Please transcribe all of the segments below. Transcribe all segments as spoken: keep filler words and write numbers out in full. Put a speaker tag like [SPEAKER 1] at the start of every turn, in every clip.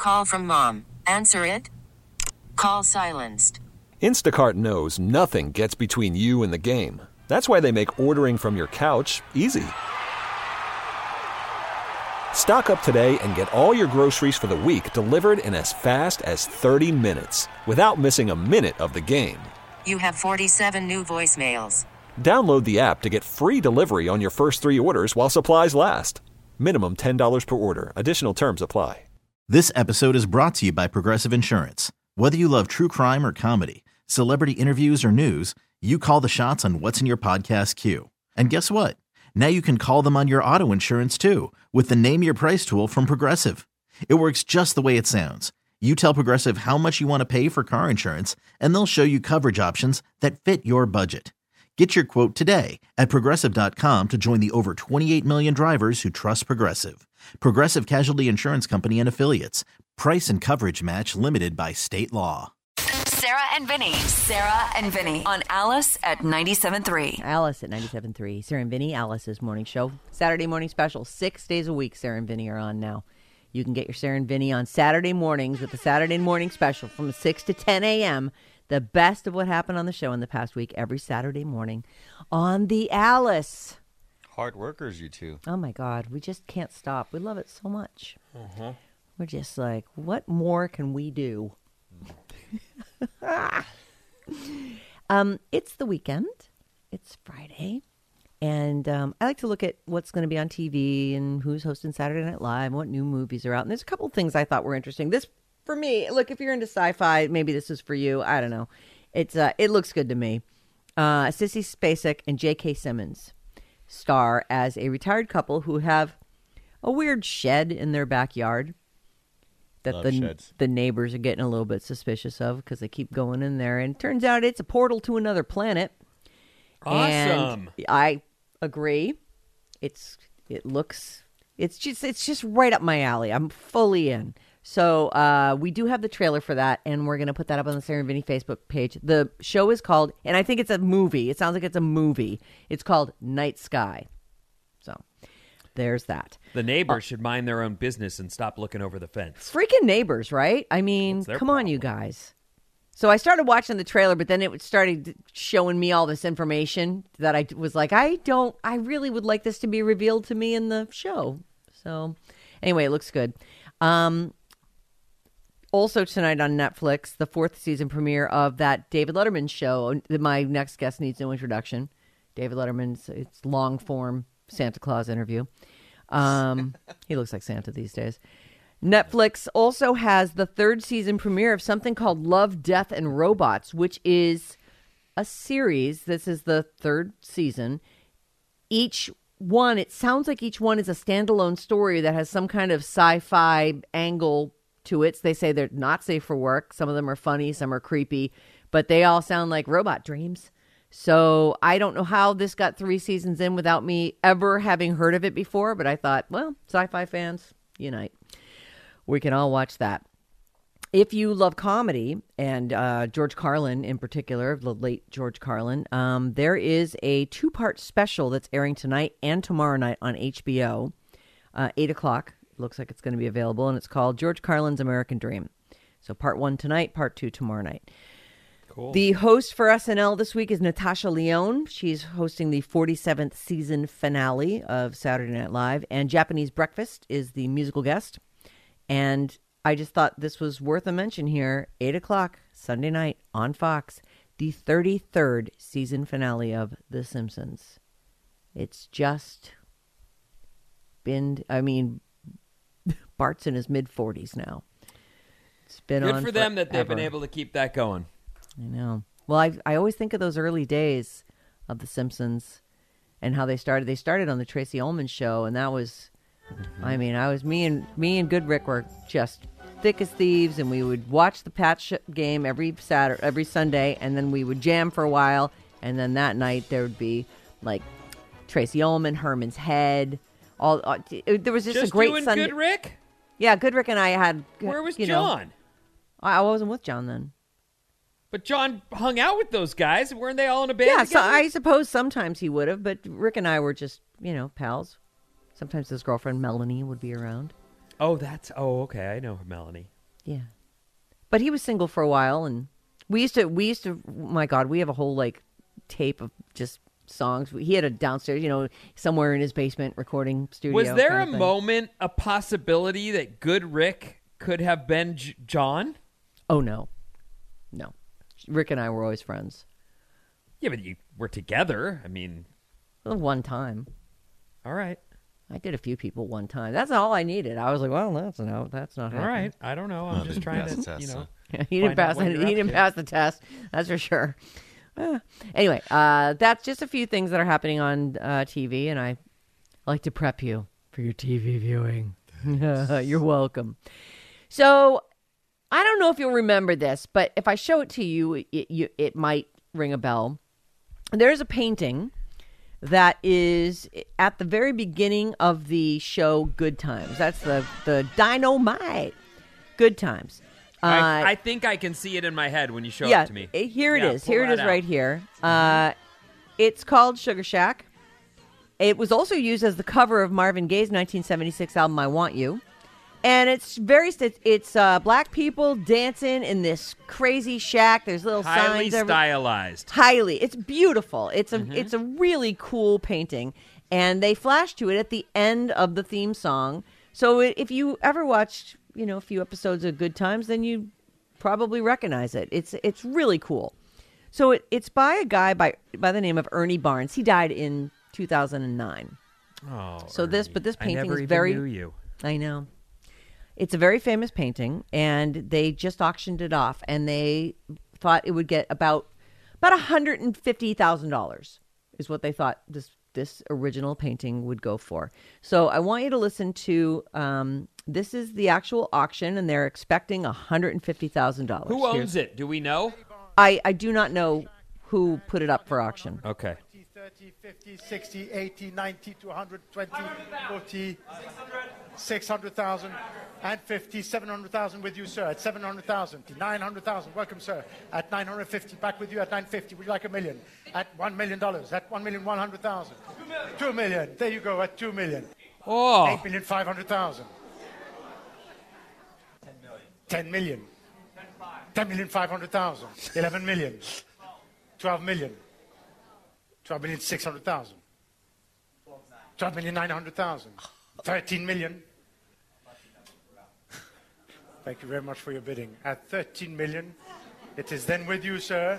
[SPEAKER 1] Call from mom. Answer it. Call silenced.
[SPEAKER 2] Instacart knows nothing gets between you and the game. That's why they make ordering from your couch easy. Stock up today and get all your groceries for the week delivered in as fast as thirty minutes without missing a minute of the game.
[SPEAKER 1] You have forty-seven new voicemails.
[SPEAKER 2] Download the app to get free delivery on your first three orders while supplies last. Minimum ten dollars per order. Additional terms apply.
[SPEAKER 3] This episode is brought to you by Progressive Insurance. Whether you love true crime or comedy, celebrity interviews or news, you call the shots on what's in your podcast queue. And guess what? Now you can call them on your auto insurance too with the Name Your Price tool from Progressive. It works just the way it sounds. You tell Progressive how much you want to pay for car insurance, and they'll show you coverage options that fit your budget. Get your quote today at Progressive dot com to join the over twenty-eight million drivers who trust Progressive. Progressive Casualty Insurance Company and Affiliates. Price and coverage match limited by state law.
[SPEAKER 4] Sarah and Vinny. Sarah and Vinny on Alice at ninety-seven point three.
[SPEAKER 5] Alice at ninety-seven point three. Sarah and Vinny, Alice's morning show. Saturday morning special. Six days a week Sarah and Vinny are on now. You can get your Sarah and Vinny on Saturday mornings with the Saturday morning special from six to ten a.m. The best of what happened on the show in the past week every Saturday morning on the Alice.
[SPEAKER 6] Hard workers, you two.
[SPEAKER 5] Oh, my God. We just can't stop. We love it so much.
[SPEAKER 6] Uh-huh.
[SPEAKER 5] We're just like, what more can we do? um, it's the weekend. It's Friday. And um, I like to look at what's going to be on T V and who's hosting Saturday Night Live and what new movies are out. And there's a couple things I thought were interesting. This, for me, look, if you're into sci-fi, maybe this is for you. I don't know. It's uh, It looks good to me. Uh, Sissy Spacek and J K. Simmons star as a retired couple who have a weird shed in their backyard that
[SPEAKER 6] Love
[SPEAKER 5] the
[SPEAKER 6] sheds.
[SPEAKER 5] the neighbors are getting a little bit suspicious of because they keep going in there. And it turns out it's a portal to another planet.
[SPEAKER 6] Awesome.
[SPEAKER 5] And I agree. It's it looks it's just it's just right up my alley. I'm fully in. So uh, we do have the trailer for that, and we're going to put that up on the Sarah and Vinny Facebook page. The show is called, and I think it's a movie. It sounds like it's a movie. It's called Night Sky. So there's that.
[SPEAKER 7] The neighbors uh, should mind their own business and stop looking over the fence.
[SPEAKER 5] Freaking neighbors, right? I mean, come
[SPEAKER 7] problem?
[SPEAKER 5] on, you guys. So I started watching the trailer, but then it started showing me all this information that I was like, I don't, I really would like this to be revealed to me in the show. So anyway, it looks good. Um, also tonight on Netflix, the fourth season premiere of that David Letterman show. My next guest needs no introduction. David Letterman's it's long form Santa Claus interview. Um, he looks like Santa these days. Netflix also has the third season premiere of something called Love, Death, and Robots, which is a series. This is the third season. Each one, it sounds like each one is a standalone story that has some kind of sci-fi angle to it. So they say they're not safe for work. Some of them are funny, some are creepy, but they all sound like robot dreams. So I don't know how this got three seasons in without me ever having heard of it before, but I thought, well, sci-fi fans, unite. We can all watch that. If you love comedy, and uh, George Carlin in particular, the late George Carlin, um, there is a two-part special that's airing tonight and tomorrow night on H B O, uh, eight o'clock. Looks like it's going to be available, and it's called George Carlin's American Dream. So part one tonight, part two tomorrow night.
[SPEAKER 7] Cool.
[SPEAKER 5] The host for S N L this week is Natasha Lyonne. She's hosting the forty-seventh season finale of Saturday Night Live, and Japanese Breakfast is the musical guest. And I just thought this was worth a mention here. eight o'clock Sunday night on Fox, the thirty-third season finale of The Simpsons. It's just been, I mean, Bart's in his mid-forties now. It's been
[SPEAKER 7] Good
[SPEAKER 5] on
[SPEAKER 7] for them that they've
[SPEAKER 5] forever.
[SPEAKER 7] been able to keep that going.
[SPEAKER 5] I know. Well, I I always think of those early days of The Simpsons and how they started. They started on the Tracy Ullman show, and that was, mm-hmm. I mean, I was me and me and Goodrick were just thick as thieves, and we would watch the Pats game every Saturday, every Sunday, and then we would jam for a while, and then that night there would be like Tracy Ullman, Herman's Head. All uh, there was just,
[SPEAKER 7] just
[SPEAKER 5] a great
[SPEAKER 7] you and
[SPEAKER 5] Sunday.
[SPEAKER 7] Goodrick?
[SPEAKER 5] Yeah, Goodrick and I had.
[SPEAKER 7] Where was
[SPEAKER 5] you
[SPEAKER 7] John?
[SPEAKER 5] Know, I wasn't with John then.
[SPEAKER 7] But John hung out with those guys. Weren't they all in a band
[SPEAKER 5] Yeah,
[SPEAKER 7] together?
[SPEAKER 5] so I suppose sometimes he would have, but Rick and I were just, you know, pals. Sometimes his girlfriend Melanie would be around.
[SPEAKER 7] Oh, that's... Oh, okay. I know her, Melanie.
[SPEAKER 5] Yeah. But he was single for a while, and we used to, we used to, my God, we have a whole, like, tape of just songs. He had a downstairs, you know, somewhere in his basement recording studio.
[SPEAKER 7] Was there
[SPEAKER 5] kind
[SPEAKER 7] a
[SPEAKER 5] of thing.
[SPEAKER 7] moment, a possibility that Good Rick could have been J- John?
[SPEAKER 5] Oh, no. No. Rick and I were always friends.
[SPEAKER 7] Yeah, but you were together. I mean,
[SPEAKER 5] Well, one time.
[SPEAKER 7] all right.
[SPEAKER 5] I did a few people one time. That's all I needed. I was like, well, that's no, that's not
[SPEAKER 7] All
[SPEAKER 5] happening.
[SPEAKER 7] right. I don't know. I'm
[SPEAKER 6] Well,
[SPEAKER 7] just
[SPEAKER 6] didn't
[SPEAKER 7] trying
[SPEAKER 6] pass
[SPEAKER 7] to,
[SPEAKER 6] the test,
[SPEAKER 7] you know.
[SPEAKER 6] huh?
[SPEAKER 5] He didn't
[SPEAKER 7] Find out
[SPEAKER 5] pass.
[SPEAKER 7] what
[SPEAKER 5] He
[SPEAKER 7] you're up
[SPEAKER 5] didn't
[SPEAKER 7] to.
[SPEAKER 5] pass the test. That's for sure. Uh, anyway, uh, that's just a few things that are happening on uh, T V, and I like to prep you for your T V viewing. You're welcome. So I don't know if you'll remember this, but if I show it to you, it, you, it might ring a bell. There's a painting that is at the very beginning of the show Good Times. That's the, the Dynamite Good Times. Uh,
[SPEAKER 7] I, I think I can see it in my head when you show
[SPEAKER 5] yeah,
[SPEAKER 7] it to me.
[SPEAKER 5] eh, here it
[SPEAKER 7] Yeah,
[SPEAKER 5] is.
[SPEAKER 7] pull
[SPEAKER 5] Here it
[SPEAKER 7] that
[SPEAKER 5] is
[SPEAKER 7] out.
[SPEAKER 5] right here. Uh, it's called Sugar Shack. It was also used as the cover of Marvin Gaye's nineteen seventy-six album I Want You. And it's very, it's, it's uh, black people dancing in this crazy shack. There's little
[SPEAKER 7] Highly
[SPEAKER 5] signs. every-
[SPEAKER 7] stylized.
[SPEAKER 5] Highly. It's beautiful. It's a
[SPEAKER 7] Mm-hmm.
[SPEAKER 5] it's a really cool painting. And they flash to it at the end of the theme song. So it, if you ever watched, you know, a few episodes of Good Times, then you probably recognize it. It's it's really cool. So it, it's by a guy by by the name of Ernie Barnes. He died in two thousand nine.
[SPEAKER 7] Oh,
[SPEAKER 5] So this-
[SPEAKER 7] Ernie.
[SPEAKER 5] but this
[SPEAKER 7] I
[SPEAKER 5] painting
[SPEAKER 7] never
[SPEAKER 5] is
[SPEAKER 7] even
[SPEAKER 5] very-
[SPEAKER 7] knew you.
[SPEAKER 5] I know. It's a very famous painting, and they just auctioned it off, and they thought it would get about about one hundred fifty thousand dollars is what they thought this this original painting would go for. So I want you to listen to, um, this is the actual auction, and they're expecting one hundred fifty thousand dollars.
[SPEAKER 7] Who owns it? Do we know?
[SPEAKER 5] I, I do not know who put it up for auction.
[SPEAKER 7] Okay.
[SPEAKER 8] thirty, fifty, sixty, eighty, ninety, two hundred, twenty, forty, six hundred thousand, and fifty, seven hundred thousand with you, sir, at seven hundred thousand, nine hundred thousand, welcome, sir, at nine hundred fifty, back with you at nine hundred fifty, would you like a million? At one million dollars, at one million one hundred thousand, two million, there you go, at two million,
[SPEAKER 7] Oh,
[SPEAKER 8] eight million five hundred thousand, ten million, ten million five hundred thousand, eleven million, twelve million, twelve million six hundred thousand, twelve million nine hundred thousand, thirteen million. Thank you very much for your bidding. At thirteen million, it is then with you, sir.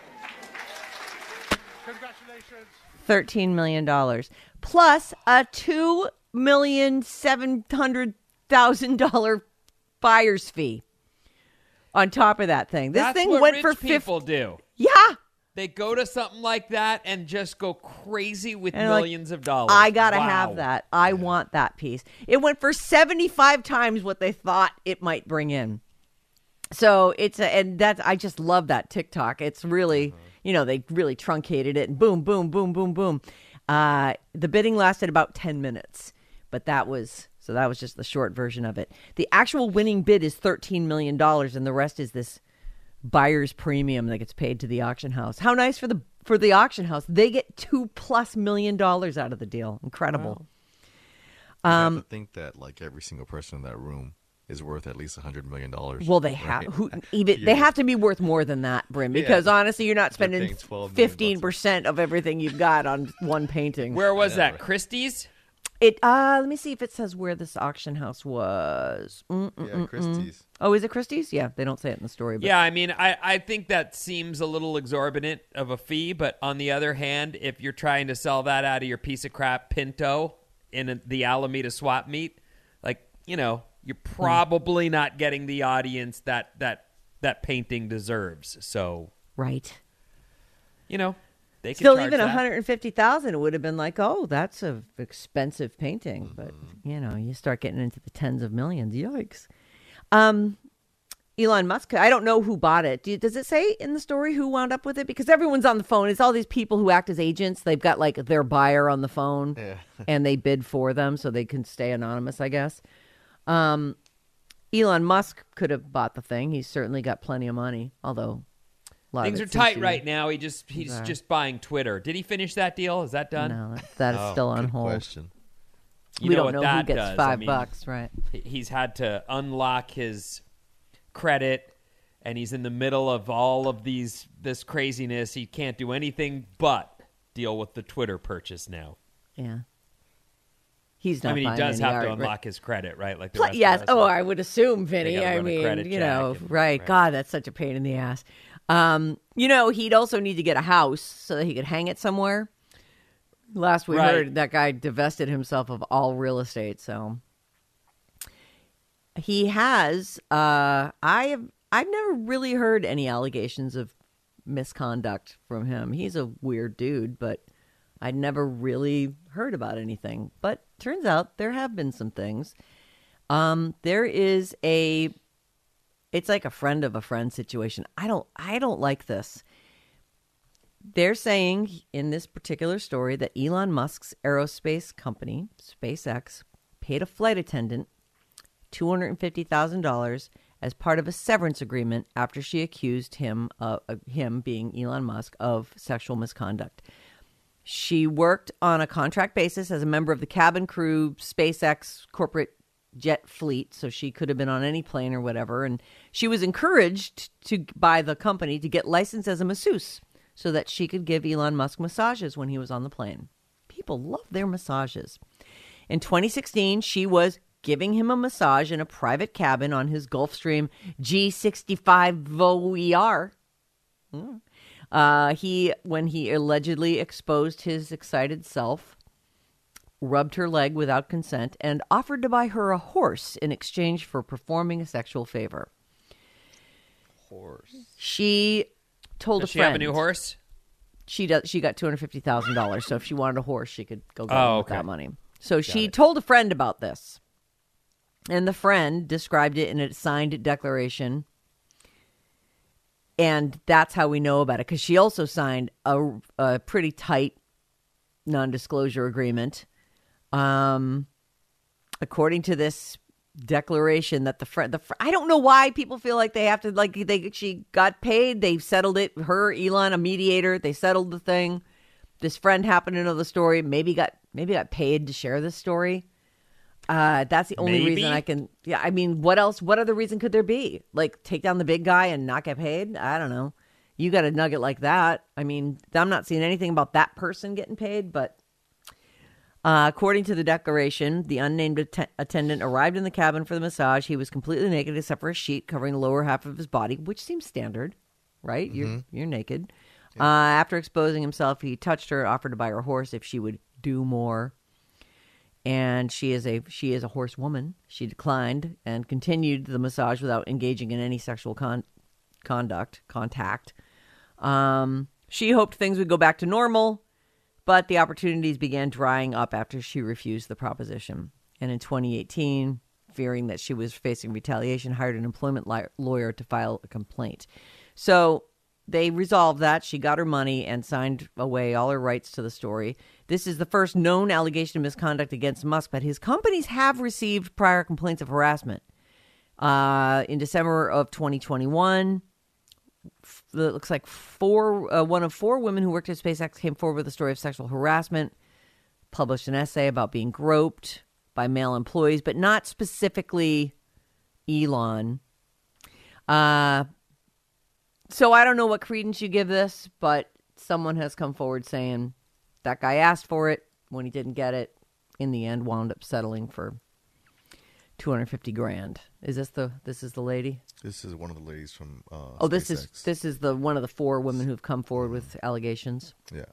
[SPEAKER 8] Congratulations.
[SPEAKER 5] thirteen million dollars plus a two million seven hundred thousand dollars buyer's fee on top of that thing. This
[SPEAKER 7] that's
[SPEAKER 5] thing
[SPEAKER 7] what
[SPEAKER 5] went
[SPEAKER 7] rich
[SPEAKER 5] for fifty.
[SPEAKER 7] people do.
[SPEAKER 5] Yeah.
[SPEAKER 7] They go to something like that and just go crazy with
[SPEAKER 5] And like,
[SPEAKER 7] millions of dollars.
[SPEAKER 5] I gotta
[SPEAKER 7] Wow.
[SPEAKER 5] have that. I want that piece. It went for seventy-five times what they thought it might bring in. So it's a, and that's, I just love that TikTok. It's really, you know, they really truncated it and boom, boom, boom, boom, boom. Uh, the bidding lasted about ten minutes, but that was, so that was just the short version of it. The actual winning bid is thirteen million dollars, and the rest is this buyer's premium that gets paid to the auction house. How nice for the for the auction house. They get two plus million dollars out of the deal. Incredible.
[SPEAKER 9] You
[SPEAKER 5] Um,
[SPEAKER 9] have to think that like every single person in that room is worth at least a hundred million dollars.
[SPEAKER 5] Well, they have
[SPEAKER 9] right?
[SPEAKER 5] who even
[SPEAKER 9] Yeah.
[SPEAKER 5] they have to be worth more than that, Brim, because
[SPEAKER 9] Yeah.
[SPEAKER 5] honestly, you're not
[SPEAKER 9] They're
[SPEAKER 5] spending
[SPEAKER 9] paying twelve million
[SPEAKER 5] fifteen percent of everything you've got on one painting.
[SPEAKER 7] Where was that? Christie's?
[SPEAKER 5] It uh let me see if it says where this auction house was.
[SPEAKER 9] Yeah,
[SPEAKER 5] Mm-mm-mm-mm.
[SPEAKER 9] Christie's.
[SPEAKER 5] Oh, is it Christie's? Yeah, they don't say it in the story. But
[SPEAKER 7] Yeah, I mean, I, I think that seems a little exorbitant of a fee, but on the other hand, if you're trying to sell that out of your piece of crap Pinto in a, the Alameda swap meet, like, you know, you're probably not getting the audience that that that painting deserves. So,
[SPEAKER 5] right.
[SPEAKER 7] you know, they can
[SPEAKER 5] Still,
[SPEAKER 7] charge
[SPEAKER 5] even
[SPEAKER 7] that.
[SPEAKER 5] one hundred fifty thousand, it would have been like, oh, that's a expensive painting. But you know, you start getting into the tens of millions. Yikes! Um, Elon Musk. I don't know who bought it. Do you, does it say in the story who wound up with it? Because everyone's on the phone. It's all these people who act as agents. They've got like their buyer on the phone,
[SPEAKER 9] Yeah.
[SPEAKER 5] and they bid for them so they can stay anonymous, I guess. Um, Elon Musk could have bought the thing. He's certainly got plenty of money, although. A lot of
[SPEAKER 7] Things
[SPEAKER 5] it
[SPEAKER 7] are
[SPEAKER 5] seems
[SPEAKER 7] tight
[SPEAKER 5] to be-
[SPEAKER 7] right now. He just he's
[SPEAKER 5] Sorry.
[SPEAKER 7] just buying Twitter. Did he finish that deal? Is that done?
[SPEAKER 5] No, that, that is
[SPEAKER 9] Oh,
[SPEAKER 5] still on
[SPEAKER 9] good
[SPEAKER 5] hold.
[SPEAKER 9] question.
[SPEAKER 7] You
[SPEAKER 5] we
[SPEAKER 7] know
[SPEAKER 5] don't
[SPEAKER 7] what
[SPEAKER 5] know
[SPEAKER 7] that
[SPEAKER 5] who gets
[SPEAKER 7] does.
[SPEAKER 5] five
[SPEAKER 7] I mean,
[SPEAKER 5] bucks, right?
[SPEAKER 7] He's had to unlock his credit, and he's in the middle of all of these this craziness. He can't do anything but deal with the Twitter purchase now.
[SPEAKER 5] Yeah. He's not
[SPEAKER 7] I mean, he
[SPEAKER 5] buying
[SPEAKER 7] does
[SPEAKER 5] any
[SPEAKER 7] have to
[SPEAKER 5] art,
[SPEAKER 7] unlock
[SPEAKER 5] right?
[SPEAKER 7] his credit, right? Like the
[SPEAKER 5] Pl-
[SPEAKER 7] rest
[SPEAKER 5] yes.
[SPEAKER 7] of the
[SPEAKER 5] Oh,
[SPEAKER 7] rest
[SPEAKER 5] I would assume, Vinny.
[SPEAKER 7] gotta
[SPEAKER 5] I
[SPEAKER 7] run a
[SPEAKER 5] mean,
[SPEAKER 7] credit
[SPEAKER 5] you know,
[SPEAKER 7] check and-
[SPEAKER 5] right.
[SPEAKER 7] right.
[SPEAKER 5] God, that's such a pain in the ass. Um, you know, he'd also need to get a house so that he could hang it somewhere. Last we
[SPEAKER 7] Right.
[SPEAKER 5] heard, that guy divested himself of all real estate. So he has. Uh, I have. I've never really heard any allegations of misconduct from him. He's a weird dude, but I'd never really heard about anything. But turns out there have been some things. Um, there is a. It's like a friend of a friend situation. I don't. I don't like this. They're saying in this particular story that Elon Musk's aerospace company, SpaceX, paid a flight attendant two hundred fifty thousand dollars as part of a severance agreement after she accused him, uh, him being Elon Musk, of sexual misconduct. She worked on a contract basis as a member of the cabin crew SpaceX corporate jet fleet, so she could have been on any plane or whatever. And she was encouraged to by the company to get licensed as a masseuse so that she could give Elon Musk massages when he was on the plane. People love their massages. In twenty sixteen, she was giving him a massage in a private cabin on his Gulfstream G sixty-five O E R. Mm. Uh, he, when he allegedly exposed his excited self, rubbed her leg without consent, and offered to buy her a horse in exchange for performing a sexual favor.
[SPEAKER 7] Horse.
[SPEAKER 5] She told
[SPEAKER 7] Does
[SPEAKER 5] a
[SPEAKER 7] she
[SPEAKER 5] friend.
[SPEAKER 7] have a new horse?
[SPEAKER 5] She does. She got two hundred fifty thousand dollars. So if she wanted a horse, she could go get
[SPEAKER 7] Oh,
[SPEAKER 5] one with
[SPEAKER 7] okay.
[SPEAKER 5] that money. So she told a friend about this, and the friend described it in a signed declaration. And that's how we know about it, because she also signed a, a pretty tight non-disclosure agreement. Um, according to this declaration, that the friend, the fr- I don't know why people feel like they have to, like they she got paid, they settled it. Her, Elon, a mediator, they settled the thing. This friend happened to know the story. Maybe got maybe got paid to share this story. Uh, that's the only
[SPEAKER 7] Maybe?
[SPEAKER 5] reason I can. Yeah, I mean, what else? What other reason could there be? Like, take down the big guy and not get paid? I don't know. You got a nugget like that. I mean, I'm not seeing anything about that person getting paid, but uh, according to the declaration, the unnamed att- attendant arrived in the cabin for the massage. He was completely naked except for a sheet covering the lower half of his body, which seems standard, right?
[SPEAKER 9] Mm-hmm.
[SPEAKER 5] You're you're naked. Uh, after exposing himself, he touched her, offered to buy her a horse if she would do more. And she is a she is a horsewoman. She declined and continued the massage without engaging in any sexual con- conduct contact. Um, she hoped things would go back to normal, but the opportunities began drying up after she refused the proposition. And in twenty eighteen, fearing that she was facing retaliation, hired an employment li- lawyer to file a complaint. So they resolved that. She got her money and signed away all her rights to the story. This is the first known allegation of misconduct against Musk, but his companies have received prior complaints of harassment. Uh, in December of twenty twenty-one, f- it looks like four, uh, one of four women who worked at SpaceX came forward with a story of sexual harassment, published an essay about being groped by male employees, but not specifically Elon. Uh, so I don't know what credence you give this, but someone has come forward saying that guy asked for it. When he didn't get it, in the end, wound up settling for two hundred fifty grand. Is this the this is the lady?
[SPEAKER 9] This is one of the ladies from uh,
[SPEAKER 5] Oh, this is
[SPEAKER 9] SpaceX.
[SPEAKER 5] this is the one of the four women who've come forward with allegations.
[SPEAKER 9] Yeah.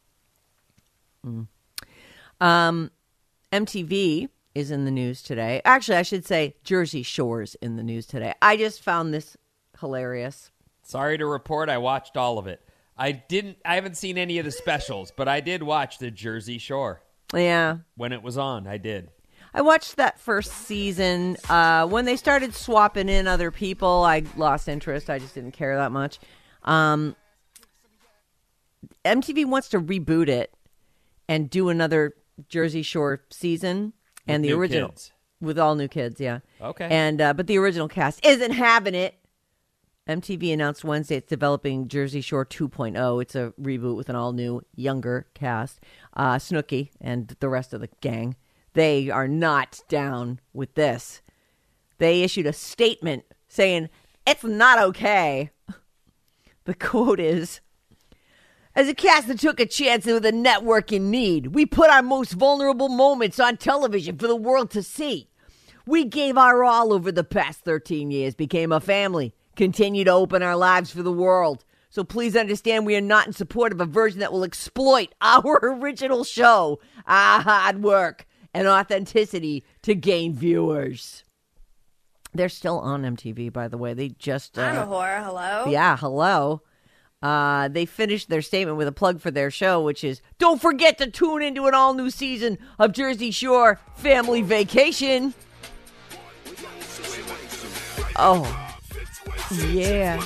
[SPEAKER 5] Um, M T V is in the news today. Actually, I should say Jersey Shore's in the news today. I just found this hilarious.
[SPEAKER 7] Sorry to report, I watched all of it. I didn't. I haven't seen any of the specials, but I did watch the Jersey Shore
[SPEAKER 5] Yeah.
[SPEAKER 7] when it was on. I did.
[SPEAKER 5] I watched that first season. Uh, when they started swapping in other people, I lost interest. I just didn't care that much. Um, M T V wants to reboot it and do another Jersey Shore season, and
[SPEAKER 7] With
[SPEAKER 5] the
[SPEAKER 7] new
[SPEAKER 5] original
[SPEAKER 7] kids.
[SPEAKER 5] with all new kids. Yeah.
[SPEAKER 7] Okay.
[SPEAKER 5] And uh, but the original cast isn't having it. M T V announced Wednesday it's developing Jersey Shore two point oh. It's a reboot with an all-new, younger cast. Uh, Snooki and the rest of the gang, they are not down with this. They issued a statement saying It's not okay. The quote is, as a cast that took a chance with a network in need, we put our most vulnerable moments on television for the world to see. We gave our all over the past thirteen years, became a family, continue to open our lives for the world. So please understand we are not in support of a version that will exploit our original show, our hard work, and authenticity to gain viewers. They're still on M T V, by the way. They just... Uh,
[SPEAKER 10] I'm a whore. Hello?
[SPEAKER 5] Yeah, hello. Uh, they finished their statement with a plug for their show, which is, don't forget to tune into an all-new season of Jersey Shore Family Vacation. Oh, yeah.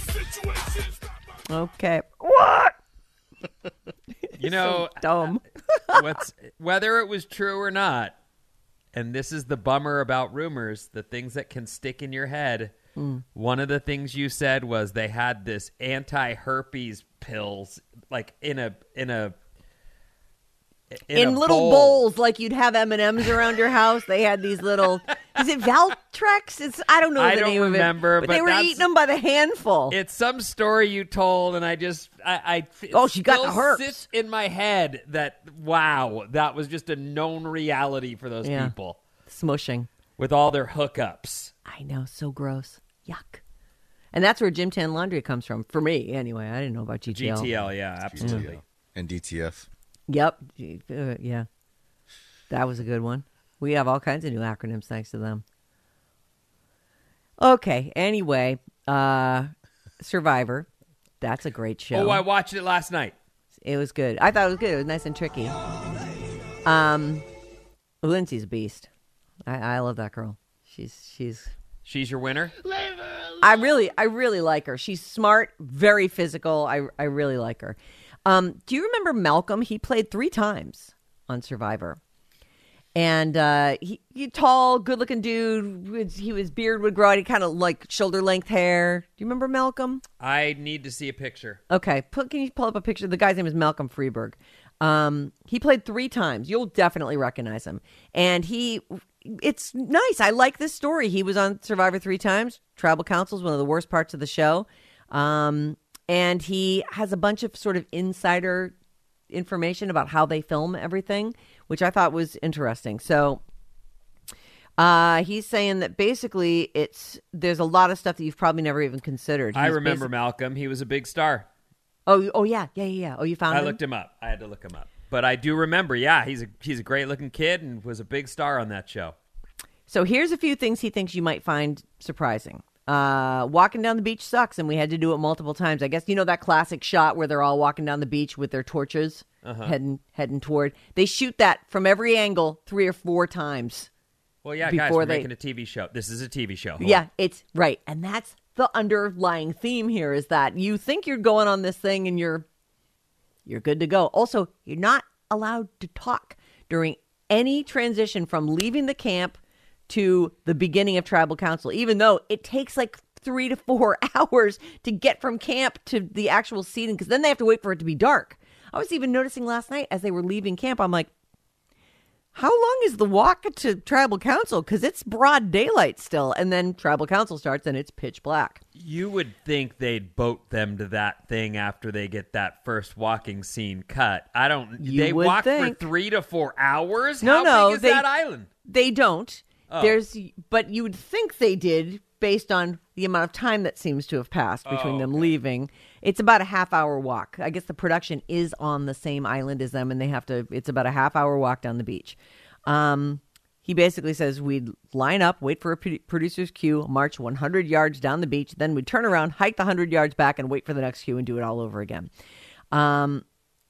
[SPEAKER 5] Okay. What?
[SPEAKER 7] You know,
[SPEAKER 5] so dumb.
[SPEAKER 7] what's whether it was true or not, and this is the bummer about rumors, the things that can stick in your head. Mm. One of the things you said was they had this anti-herpes pills, like in a in a in,
[SPEAKER 5] in
[SPEAKER 7] a
[SPEAKER 5] little
[SPEAKER 7] bowl.
[SPEAKER 5] bowls, like you'd have M and M's around your house. They had these little. Is it Valtrex? It's I don't know
[SPEAKER 7] I
[SPEAKER 5] the
[SPEAKER 7] don't
[SPEAKER 5] name
[SPEAKER 7] remember,
[SPEAKER 5] of it, but,
[SPEAKER 7] but
[SPEAKER 5] they were
[SPEAKER 7] that's-
[SPEAKER 5] eating them by the handful.
[SPEAKER 7] It's some story you told, and I just I, I
[SPEAKER 5] oh, she got the herpes.
[SPEAKER 7] Sits in my head that wow, that was just a known reality for those
[SPEAKER 5] yeah.
[SPEAKER 7] people.
[SPEAKER 5] Smushing
[SPEAKER 7] with all their hookups.
[SPEAKER 5] I know, so gross. Yuck. And that's where Gym Tan Laundry comes from. For me, anyway. I didn't know about G T L.
[SPEAKER 7] G T L, yeah, absolutely.
[SPEAKER 9] Yeah. And D T F.
[SPEAKER 5] Yep. Uh, yeah. That was a good one. We have all kinds of new acronyms thanks to them. Okay. Anyway, uh, Survivor. That's a great show.
[SPEAKER 7] Oh, I watched it last night.
[SPEAKER 5] It was good. I thought it was good. It was nice and tricky. Um, Lindsay's a beast. I, I love that girl. She's she's
[SPEAKER 7] she's your winner.
[SPEAKER 5] I really I really like her. She's smart, very physical. I I really like her. Um, do you remember Malcolm? He played three times on Survivor, and uh, he, he tall, good looking dude. He his beard would grow out. He kind of like shoulder length hair. Do you remember Malcolm?
[SPEAKER 7] I need to see a picture.
[SPEAKER 5] Okay, put, can you pull up a picture? The guy's name is Malcolm Freeberg. Um, he played three times. You'll definitely recognize him, and he. It's nice. I like this story. He was on Survivor three times. Tribal Council is one of the worst parts of the show. Um, and he has a bunch of sort of insider information about how they film everything, which I thought was interesting. So uh, he's saying that basically it's there's a lot of stuff that you've probably never even considered. He's
[SPEAKER 7] I remember
[SPEAKER 5] basic-
[SPEAKER 7] Malcolm. He was a big star.
[SPEAKER 5] Oh, oh yeah, yeah, yeah, yeah. Oh, you found
[SPEAKER 7] I
[SPEAKER 5] him?
[SPEAKER 7] looked him up. I had to look him up. But I do remember, yeah, he's a he's a great looking kid and was a big star on that show.
[SPEAKER 5] So here's a few things he thinks you might find surprising. Uh, walking down the beach sucks, and we had to do it multiple times. I guess you know that classic shot where they're all walking down the beach with their torches uh-huh. heading heading toward. They shoot that from every angle three or four times.
[SPEAKER 7] Well, yeah, guys, we're they... making a T V show. This is a T V show. Hold
[SPEAKER 5] yeah,
[SPEAKER 7] on.
[SPEAKER 5] It's right, and that's the underlying theme here is that you think you're going on this thing and you're you're good to go. Also, you're not allowed to talk during any transition from leaving the camp to the beginning of Tribal Council, even though it takes like three to four hours to get from camp to the actual seating, because then they have to wait for it to be dark. I was even noticing last night as they were leaving camp, I'm like, how long is the walk to Tribal Council? Because it's broad daylight still. And then Tribal Council starts and it's pitch black.
[SPEAKER 7] You would think they'd boat them to that thing after they get that first walking scene cut. I don't...
[SPEAKER 5] You
[SPEAKER 7] they
[SPEAKER 5] would
[SPEAKER 7] walk
[SPEAKER 5] think.
[SPEAKER 7] for three to four hours?
[SPEAKER 5] No,
[SPEAKER 7] How
[SPEAKER 5] no.
[SPEAKER 7] big is
[SPEAKER 5] they,
[SPEAKER 7] that island?
[SPEAKER 5] They don't.
[SPEAKER 7] Oh.
[SPEAKER 5] There's, But you would think they did based on the amount of time that seems to have passed between
[SPEAKER 7] oh,
[SPEAKER 5] them
[SPEAKER 7] okay.
[SPEAKER 5] leaving. It's about a half hour walk. I guess the production is on the same island as them and they have to... It's about a half hour walk down the beach. Um, he basically says we'd line up, wait for a p- producer's cue, march one hundred yards down the beach, then we'd turn around, hike the one hundred yards back, and wait for the next cue and do it all over again. Um,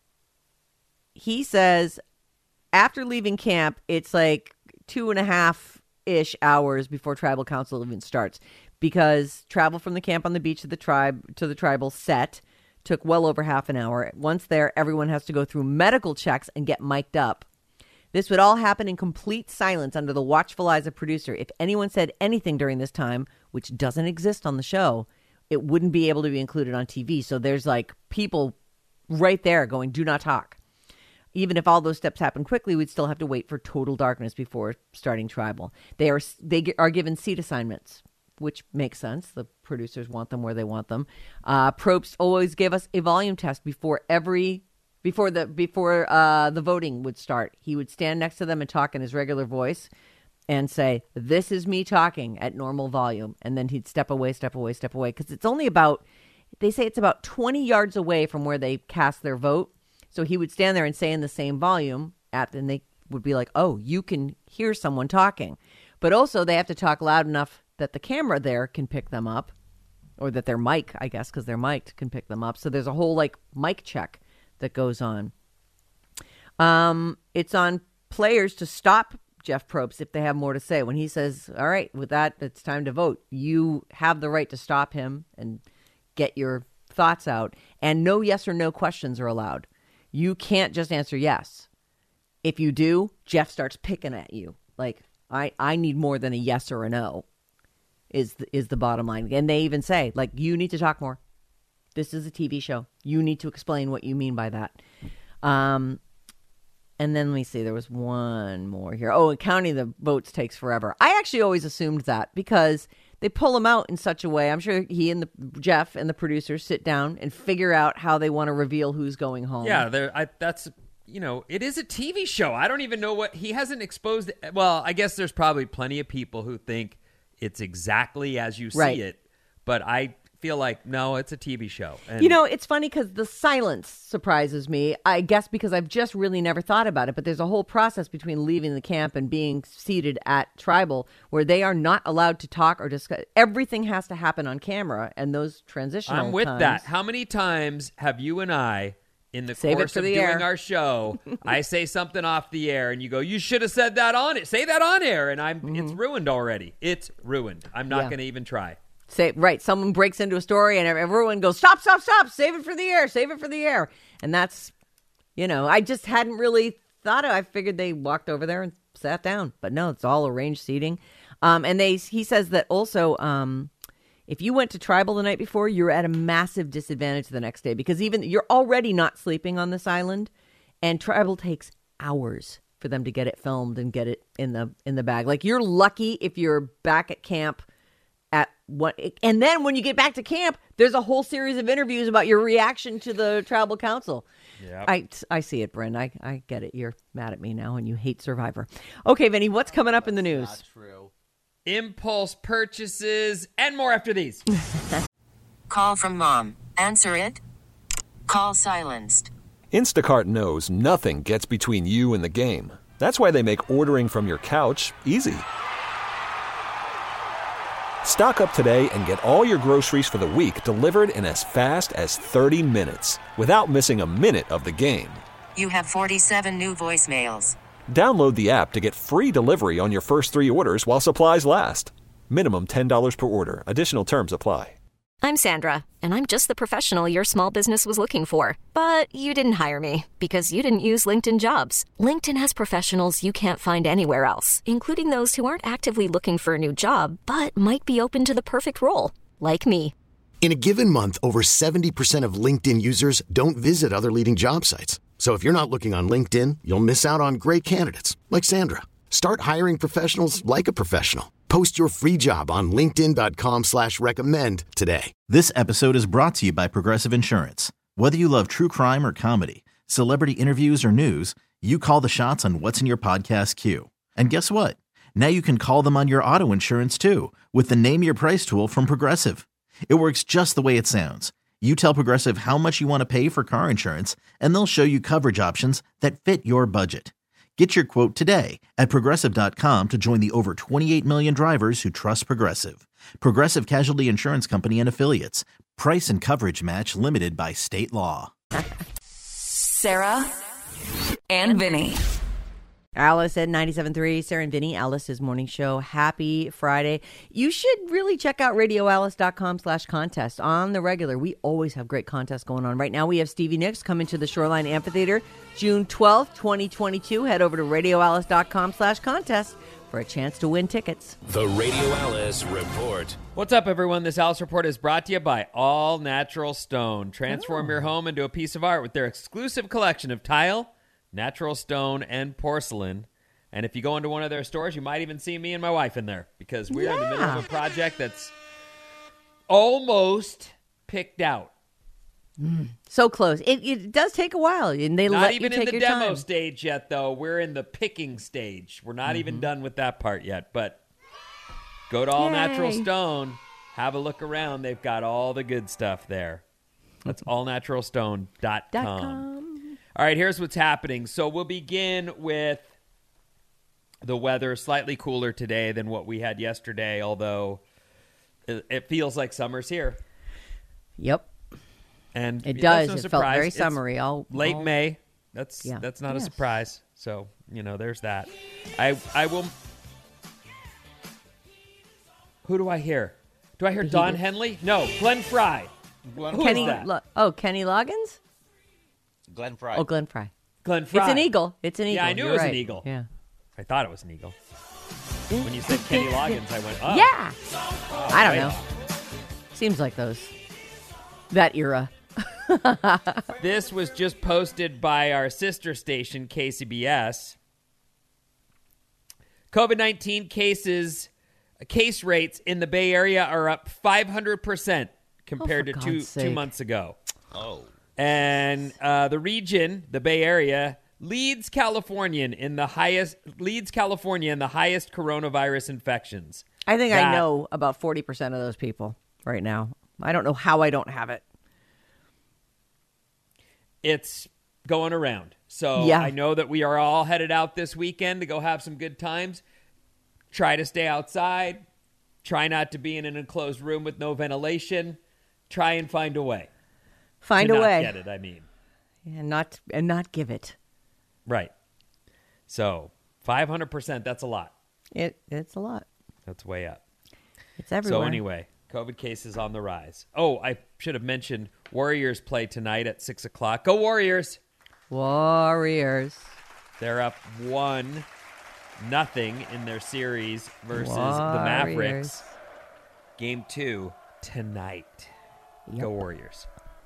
[SPEAKER 5] he says after leaving camp, it's like two and a half-ish hours before Tribal Council even starts, because travel from the camp on the beach to the tribe to the tribal set took well over half an hour. Once there, everyone has to go through medical checks and get mic'd up. This would all happen in complete silence under the watchful eyes of producer. If anyone said anything during this time, which doesn't exist on the show, it wouldn't be able to be included on T V. So there's like people right there going, do not talk. Even if all those steps happen quickly, we'd still have to wait for total darkness before starting Tribal. They are they are given seat assignments which makes sense. The producers want them where they want them. Uh, Probst always gave us a volume test before every before the before uh, the voting would start. He would stand next to them and talk in his regular voice and say, "This is me talking at normal volume," and then he'd step away, step away, step away, because it's only about. They say it's about twenty yards away from where they cast their vote. So he would stand there and say in the same volume, at, and they would be like, oh, you can hear someone talking. But also they have to talk loud enough that the camera there can pick them up, or that their mic, I guess, because they're mic'd, can pick them up. So there's a whole like mic check that goes on. Um, it's on players to stop Jeff Probst if they have more to say. When he says, all right, with that, it's time to vote. You have the right to stop him and get your thoughts out, and no yes or no questions are allowed. You can't just answer yes. If you do, Jeff starts picking at you. Like, I, I need more than a yes or a no is the, is the bottom line. And they even say, like, you need to talk more. This is a T V show. You need to explain what you mean by that. Um, and then let me see. There was one more here. Oh, and counting the votes takes forever. I actually always assumed that because they pull them out in such a way. I'm sure he and the Jeff and the producers sit down and figure out how they want to reveal who's going home.
[SPEAKER 7] Yeah, there. I, that's you know, it is a T V show. I don't even know what he hasn't exposed. Well, I guess there's probably plenty of people who think it's exactly as you see
[SPEAKER 5] right.
[SPEAKER 7] it, but I feel like no, it's a T V show. And
[SPEAKER 5] you know, it's funny because the silence surprises me. I guess because I've just really never thought about it. But there's a whole process between leaving the camp and being seated at Tribal where they are not allowed to talk or discuss. Everything has to happen on camera, and those transitional.
[SPEAKER 7] I'm with
[SPEAKER 5] times,
[SPEAKER 7] that. How many times have you and I, in the
[SPEAKER 5] Save
[SPEAKER 7] course of
[SPEAKER 5] the
[SPEAKER 7] doing
[SPEAKER 5] air.
[SPEAKER 7] our show, I say something off the air, and you go, "You should have said that on it. Say that on air," and I'm mm-hmm. it's ruined already. It's ruined. I'm not
[SPEAKER 5] Yeah.
[SPEAKER 7] going to even try.
[SPEAKER 5] Say right. Someone breaks into a story and everyone goes, stop, stop, stop. Save it for the air. Save it for the air. And that's, you know, I just hadn't really thought of it. I figured they walked over there and sat down. But no, it's all arranged seating. Um, and they he says that also um, if you went to Tribal the night before, you're at a massive disadvantage the next day because even you're already not sleeping on this island. And Tribal takes hours for them to get it filmed and get it in the in the bag. Like you're lucky if you're back at camp at what, and then when you get back to camp, there's a whole series of interviews about your reaction to the Tribal Council.
[SPEAKER 7] Yep.
[SPEAKER 5] I, I see it, Bryn. I, I get it. You're mad at me now and you hate Survivor. Okay, Vinny, what's coming up in the news?
[SPEAKER 9] Not true.
[SPEAKER 7] Impulse purchases and more after these.
[SPEAKER 1] Call from mom. Answer it. Call silenced.
[SPEAKER 2] Instacart knows nothing gets between you and the game. That's why they make ordering from your couch easy. Stock up today and get all your groceries for the week delivered in as fast as thirty minutes without missing a minute of the game.
[SPEAKER 1] You have forty-seven new voicemails.
[SPEAKER 2] Download the app to get free delivery on your first three orders while supplies last. Minimum ten dollars per order. Additional terms apply.
[SPEAKER 10] I'm Sandra, and I'm just the professional your small business was looking for. But you didn't hire me because you didn't use LinkedIn Jobs. LinkedIn has professionals you can't find anywhere else, including those who aren't actively looking for a new job, but might be open to the perfect role, like me.
[SPEAKER 11] In a given month, over seventy percent of LinkedIn users don't visit other leading job sites. So if you're not looking on LinkedIn, you'll miss out on great candidates like Sandra. Start hiring professionals like a professional. Post your free job on linkedin.com slash recommend today.
[SPEAKER 3] This episode is brought to you by Progressive Insurance. Whether you love true crime or comedy, celebrity interviews or news, you call the shots on what's in your podcast queue. And guess what? Now you can call them on your auto insurance too with the Name Your Price tool from Progressive. It works just the way it sounds. You tell Progressive how much you want to pay for car insurance, and they'll show you coverage options that fit your budget. Get your quote today at Progressive dot com to join the over twenty-eight million drivers who trust Progressive. Progressive Casualty Insurance Company and Affiliates. Price and coverage match limited by state law.
[SPEAKER 4] Sarah and Vinny.
[SPEAKER 5] Alice at ninety-seven point three, Sarah and Vinny, Alice's morning show. Happy Friday. You should really check out radio alice dot com slash contest on the regular. We always have great contests going on. Right now we have Stevie Nicks coming to the Shoreline Amphitheater June twelfth, twenty twenty-two. Head over to radio alice dot com slash contest for a chance to win tickets.
[SPEAKER 12] The Radio Alice Report.
[SPEAKER 7] What's up, everyone? This Alice Report is brought to you by All Natural Stone. Transform oh. your home into a piece of art with their exclusive collection of tile, natural stone, and porcelain. And if you go into one of their stores, you might even see me and my wife in there because we're yeah. in the middle of a project that's almost picked out.
[SPEAKER 5] Mm, so close. It, it does take a while, and they
[SPEAKER 7] not
[SPEAKER 5] let
[SPEAKER 7] even
[SPEAKER 5] you take
[SPEAKER 7] in the
[SPEAKER 5] your
[SPEAKER 7] demo
[SPEAKER 5] time.
[SPEAKER 7] stage yet, though. We're in the picking stage. We're not mm-hmm. even done with that part yet. But go to All Yay. Natural Stone, have a look around. They've got all the good stuff there. That's all natural stone dot com. All right, here's what's happening. So we'll begin with the weather. Slightly cooler today than what we had yesterday, although it, it feels like summer's here.
[SPEAKER 5] Yep.
[SPEAKER 7] And
[SPEAKER 5] it does.
[SPEAKER 7] No
[SPEAKER 5] it
[SPEAKER 7] surprise.
[SPEAKER 5] felt very
[SPEAKER 7] It's
[SPEAKER 5] summery. All
[SPEAKER 7] late
[SPEAKER 5] all...
[SPEAKER 7] May. That's
[SPEAKER 5] yeah.
[SPEAKER 7] that's not
[SPEAKER 5] yes.
[SPEAKER 7] a surprise. So, you know, there's that. I I will. Who do I hear? Do I hear Don Henley? No, Glenn Fry.
[SPEAKER 6] Glenn
[SPEAKER 7] Who
[SPEAKER 5] Kenny,
[SPEAKER 7] is that?
[SPEAKER 5] Lo- oh, Kenny Loggins?
[SPEAKER 6] Glenn Fry.
[SPEAKER 5] Oh, Glenn Fry.
[SPEAKER 7] Glenn Fry.
[SPEAKER 5] It's an eagle. It's an eagle.
[SPEAKER 7] Yeah, I knew
[SPEAKER 5] You're
[SPEAKER 7] it was
[SPEAKER 5] right.
[SPEAKER 7] an eagle.
[SPEAKER 5] Yeah.
[SPEAKER 7] I thought it was an eagle. When you said Kenny Loggins, I went, oh.
[SPEAKER 5] Yeah.
[SPEAKER 7] Oh,
[SPEAKER 5] I don't
[SPEAKER 7] wait.
[SPEAKER 5] know. Seems like those. That era.
[SPEAKER 7] This was just posted by our sister station, K C B S. COVID nineteen cases, case rates in the Bay Area are up five hundred percent compared
[SPEAKER 5] oh,
[SPEAKER 7] to two,
[SPEAKER 5] sake.
[SPEAKER 7] two months ago.
[SPEAKER 6] Oh.
[SPEAKER 7] And uh, the region, the Bay Area, leads California in the highest leads California in the highest coronavirus infections.
[SPEAKER 5] I think
[SPEAKER 7] that,
[SPEAKER 5] I know about forty percent of those people right now. I don't know how I don't have it.
[SPEAKER 7] It's going around. So
[SPEAKER 5] yeah.
[SPEAKER 7] I know that we are all headed out this weekend to go have some good times. Try to stay outside. Try not to be in an enclosed room with no ventilation. Try and find a way.
[SPEAKER 5] Find
[SPEAKER 7] to
[SPEAKER 5] a
[SPEAKER 7] not
[SPEAKER 5] way.
[SPEAKER 7] Get it, I mean.
[SPEAKER 5] And not and not give it.
[SPEAKER 7] Right. So five hundred percent, that's a lot.
[SPEAKER 5] It It's a lot.
[SPEAKER 7] That's way up.
[SPEAKER 5] It's everywhere.
[SPEAKER 7] So anyway, COVID cases on the rise. Oh, I should have mentioned Warriors play tonight at six o'clock. Go Warriors!
[SPEAKER 5] Warriors.
[SPEAKER 7] They're up one nothing in their series versus
[SPEAKER 5] Warriors.
[SPEAKER 7] the Mavericks. Game two tonight.
[SPEAKER 5] Yep.
[SPEAKER 7] Go Warriors.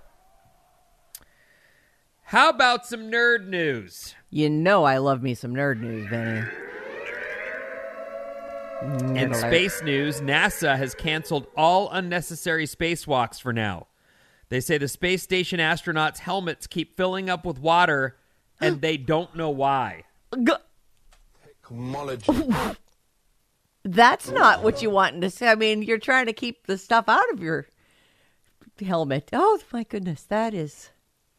[SPEAKER 7] How about some nerd news?
[SPEAKER 5] You know I love me some nerd news, Benny.
[SPEAKER 7] In space news, NASA has canceled all unnecessary spacewalks for now. They say the space station astronauts' helmets keep filling up with water, and they don't know why.
[SPEAKER 13] Technology.
[SPEAKER 5] That's not what you want to say. I mean, you're trying to keep the stuff out of your helmet. Oh, my goodness, that is...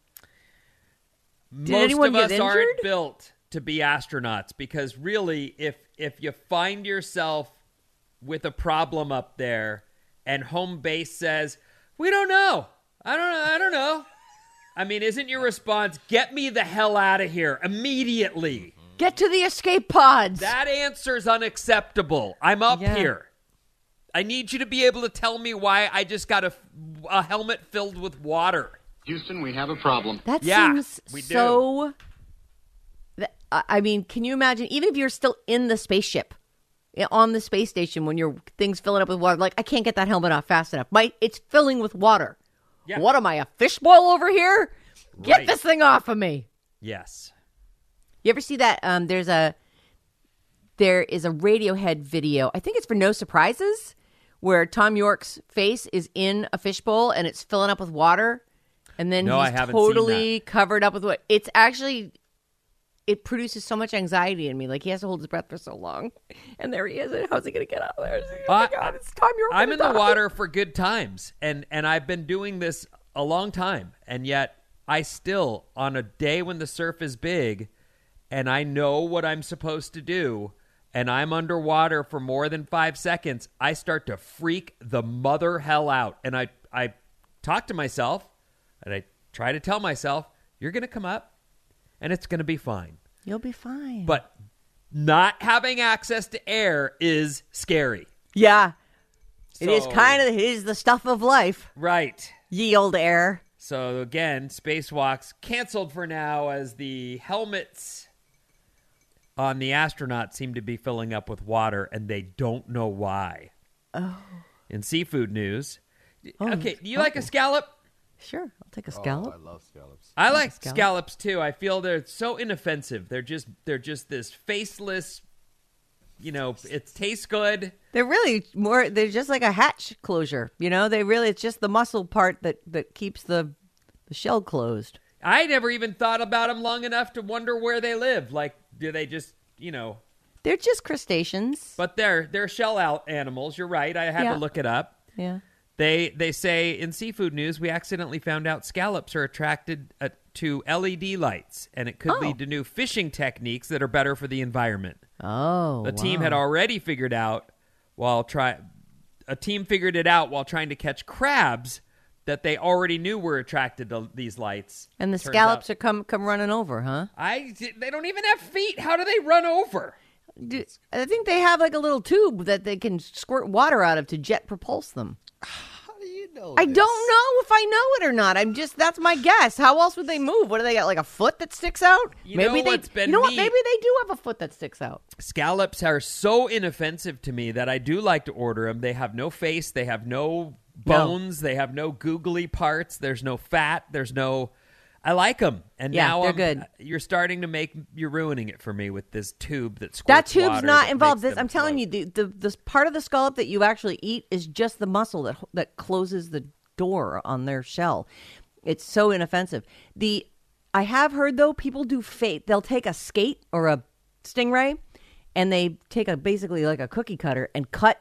[SPEAKER 5] Did
[SPEAKER 7] Most
[SPEAKER 5] anyone
[SPEAKER 7] of
[SPEAKER 5] get
[SPEAKER 7] us
[SPEAKER 5] injured?
[SPEAKER 7] aren't built to be astronauts because really, if if you find yourself with a problem up there and home base says, "We don't know. I don't know. I don't know." I mean, isn't your response, "Get me the hell out of here immediately.
[SPEAKER 5] Get to the escape pods."
[SPEAKER 7] That answer's unacceptable. I'm up
[SPEAKER 5] Yeah.
[SPEAKER 7] here. I need you to be able to tell me why I just got a, a helmet filled with water.
[SPEAKER 14] Houston, we have a problem.
[SPEAKER 5] That
[SPEAKER 7] yeah,
[SPEAKER 5] seems
[SPEAKER 7] we do.
[SPEAKER 5] so... That, I mean, can you imagine, even if you're still in the spaceship, on the space station, when your thing's filling up with water, like, I can't get that helmet off fast enough. My, it's filling with water.
[SPEAKER 7] Yeah.
[SPEAKER 5] What am I, a fishbowl over here? Get
[SPEAKER 7] Right.
[SPEAKER 5] this thing off of me.
[SPEAKER 7] Yes.
[SPEAKER 5] You ever see that? Um, there's a... There is a Radiohead video. I think it's for No Surprises, where Tom York's face is in a fishbowl and it's filling up with water. And then
[SPEAKER 7] No, I
[SPEAKER 5] he's
[SPEAKER 7] haven't seen
[SPEAKER 5] totally covered up with what it's actually, it produces so much anxiety in me. Like, he has to hold his breath for so long. And there he is. And how's he going to get out of there? Oh, my
[SPEAKER 7] Uh,
[SPEAKER 5] God, it's Tom York.
[SPEAKER 7] I'm in the
[SPEAKER 5] die.
[SPEAKER 7] water for good times, and, and I've been doing this a long time, and yet I still, on a day when the surf is big, and I know what I'm supposed to do, and I'm underwater for more than five seconds, I start to freak the mother hell out. And I, I talk to myself, and I try to tell myself, you're going to come up, and it's going to be fine.
[SPEAKER 5] You'll be fine.
[SPEAKER 7] But not having access to air is scary.
[SPEAKER 5] Yeah. It is
[SPEAKER 7] So-
[SPEAKER 5] kind of, it is the stuff of life.
[SPEAKER 7] Right.
[SPEAKER 5] Ye old air.
[SPEAKER 7] So again, spacewalks canceled for now as the helmets on the astronauts seem to be filling up with water, and they don't know why.
[SPEAKER 5] Oh.
[SPEAKER 7] In seafood news,
[SPEAKER 5] Oh,
[SPEAKER 7] okay, do you like a scallop?
[SPEAKER 5] Sure, I'll take a scallop.
[SPEAKER 9] Oh, I love scallops.
[SPEAKER 7] I like
[SPEAKER 5] Scallop.
[SPEAKER 7] scallops too. I feel they're so inoffensive. They're just they're just this faceless. You know, it tastes good.
[SPEAKER 5] They're really more. They're just like a hatch closure. You know, they really. It's just the muscle part that that keeps the the shell closed.
[SPEAKER 7] I never even thought about them long enough to wonder where they live. Like, do they just, you know?
[SPEAKER 5] They're just crustaceans.
[SPEAKER 7] But they're they're shell out animals. You're right. I had
[SPEAKER 5] Yeah.
[SPEAKER 7] to look it up.
[SPEAKER 5] Yeah.
[SPEAKER 7] They they say in seafood news, we accidentally found out scallops are attracted uh, to L E D lights, and it could
[SPEAKER 5] Oh.
[SPEAKER 7] lead to new fishing techniques that are better for the environment.
[SPEAKER 5] Oh,
[SPEAKER 7] The team
[SPEAKER 5] wow.
[SPEAKER 7] had already figured out while try a team figured it out while trying to catch crabs that they already knew were attracted to these lights.
[SPEAKER 5] And the
[SPEAKER 7] Turns
[SPEAKER 5] scallops
[SPEAKER 7] out-
[SPEAKER 5] are come come running over, huh?
[SPEAKER 7] I they don't even have feet. How do they run over?
[SPEAKER 5] Do, I think they have like a little tube that they can squirt water out of to jet propulse them.
[SPEAKER 9] How do you know
[SPEAKER 5] I
[SPEAKER 9] this?
[SPEAKER 5] don't know if I know it or not. I'm just that's my guess. How else would they move? What do they got? Like a foot that sticks out?
[SPEAKER 7] You
[SPEAKER 5] maybe
[SPEAKER 7] know
[SPEAKER 5] they.
[SPEAKER 7] what's been
[SPEAKER 5] you know what?
[SPEAKER 7] neat?
[SPEAKER 5] Maybe they do have a foot that sticks out.
[SPEAKER 7] Scallops are so inoffensive to me that I do like to order them. They have no face. They have no bones. They have no googly parts. There's no fat. There's no. I like them, and
[SPEAKER 5] Yeah,
[SPEAKER 7] now
[SPEAKER 5] they're
[SPEAKER 7] I'm,
[SPEAKER 5] good.
[SPEAKER 7] You're starting to make. You're ruining it for me with this tube that squirts
[SPEAKER 5] That tube's
[SPEAKER 7] water
[SPEAKER 5] not
[SPEAKER 7] that
[SPEAKER 5] involved.
[SPEAKER 7] makes
[SPEAKER 5] This
[SPEAKER 7] them
[SPEAKER 5] I'm telling
[SPEAKER 7] float.
[SPEAKER 5] you, the, the this part of the scallop that you actually eat is just the muscle that that closes the door on their shell. It's so inoffensive. The I have heard though people do fate. They'll take a skate or a stingray, and they take a basically like a cookie cutter and cut